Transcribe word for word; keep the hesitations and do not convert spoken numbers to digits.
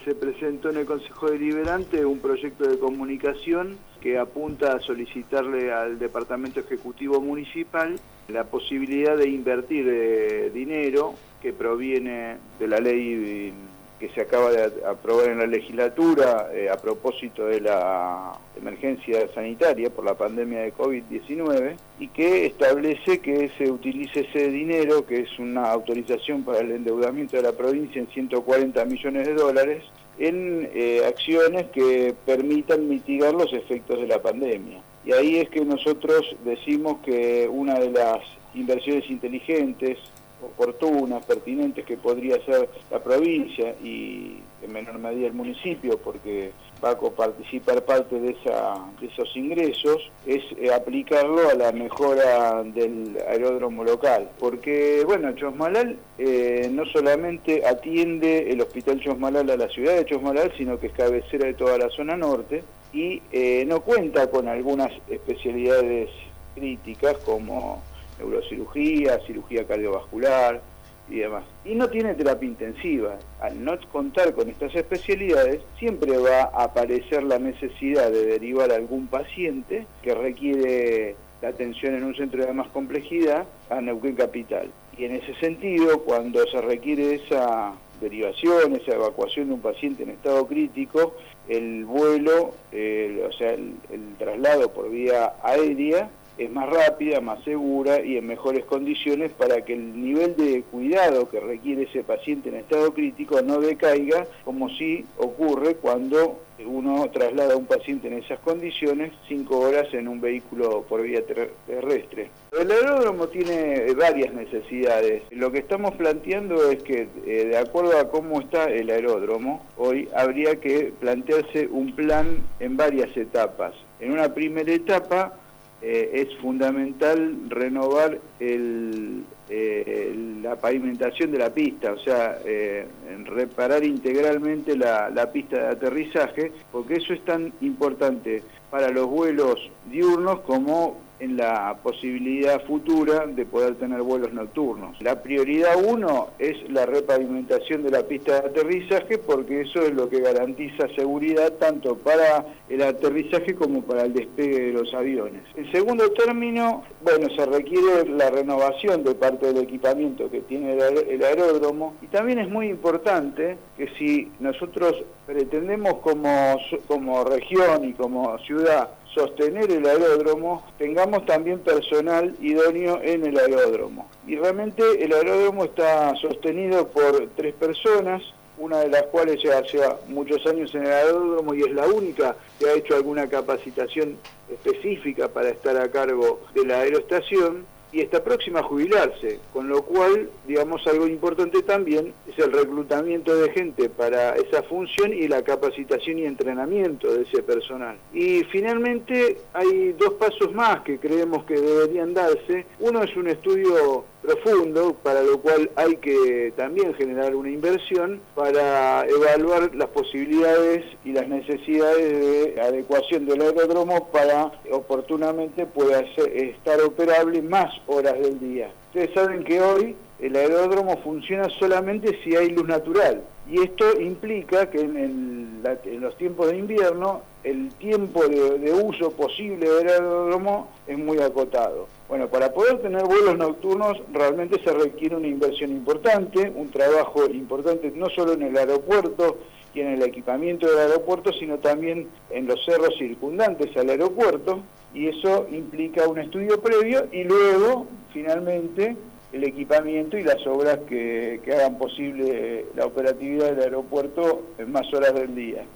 se presentó en el Consejo Deliberante un proyecto de comunicación que apunta a solicitarle al Departamento Ejecutivo Municipal la posibilidad de invertir eh, dinero que proviene de la ley que se acaba de aprobar en la legislatura eh, a propósito de la emergencia sanitaria por la pandemia de COVID diecinueve y que establece que se utilice ese dinero, que es una autorización para el endeudamiento de la provincia en ciento cuarenta millones de dólares, en eh, acciones que permitan mitigar los efectos de la pandemia. Y ahí es que nosotros decimos que una de las inversiones inteligentes, oportunas, pertinentes que podría hacer la provincia y en menor medida el municipio, porque va a coparticipar parte de, esa, de esos ingresos, es eh, aplicarlo a la mejora del aeródromo local. Porque, bueno, Chosmalal eh, no solamente atiende el Hospital Chosmalal a la ciudad de Chosmalal, sino que es cabecera de toda la zona norte y eh, no cuenta con algunas especialidades críticas como neurocirugía, cirugía cardiovascular y demás. Y no tiene terapia intensiva. Al no contar con estas especialidades, siempre va a aparecer la necesidad de derivar a algún paciente que requiere la atención en un centro de más complejidad a Neuquén Capital. Y en ese sentido, cuando se requiere esa derivación, esa evacuación de un paciente en estado crítico, el vuelo, eh, o sea, el, el traslado por vía aérea, es más rápida, más segura y en mejores condiciones para que el nivel de cuidado que requiere ese paciente en estado crítico no decaiga, como sí ocurre cuando uno traslada a un paciente en esas condiciones cinco horas en un vehículo por vía ter terrestre. El aeródromo tiene varias necesidades. Lo que estamos planteando es que, eh, de acuerdo a cómo está el aeródromo, hoy habría que plantearse un plan en varias etapas. En una primera etapa, Eh, es fundamental renovar el, eh, la pavimentación de la pista, o sea, eh, reparar integralmente la, la pista de aterrizaje, porque eso es tan importante para los vuelos diurnos como en la posibilidad futura de poder tener vuelos nocturnos. La prioridad uno es la repavimentación de la pista de aterrizaje, porque eso es lo que garantiza seguridad tanto para el aterrizaje como para el despegue de los aviones. En segundo término, bueno, se requiere la renovación de parte del equipamiento que tiene el aeródromo, y también es muy importante que si nosotros pretendemos como, como región y como ciudad sostener el aeródromo, tengamos también personal idóneo en el aeródromo. Y realmente el aeródromo está sostenido por tres personas, una de las cuales ya lleva muchos años en el aeródromo y es la única que ha hecho alguna capacitación específica para estar a cargo de la aeroestación, y está próxima a jubilarse, con lo cual, digamos, algo importante también es el reclutamiento de gente para esa función y la capacitación y entrenamiento de ese personal. Y finalmente hay dos pasos más que creemos que deberían darse. Uno es un estudio profundo, para lo cual hay que también generar una inversión para evaluar las posibilidades y las necesidades de adecuación del aeródromo para oportunamente pueda ser, estar operable más horas del día. Ustedes saben que hoy el aeródromo funciona solamente si hay luz natural, y esto implica que en, el, la, en los tiempos de invierno el tiempo de, de uso posible del aeródromo es muy acotado. Bueno, para poder tener vuelos nocturnos realmente se requiere una inversión importante, un trabajo importante no solo en el aeropuerto y en el equipamiento del aeropuerto, sino también en los cerros circundantes al aeropuerto, y eso implica un estudio previo y luego, finalmente, el equipamiento y las obras que, que hagan posible la operatividad del aeropuerto en más horas del día.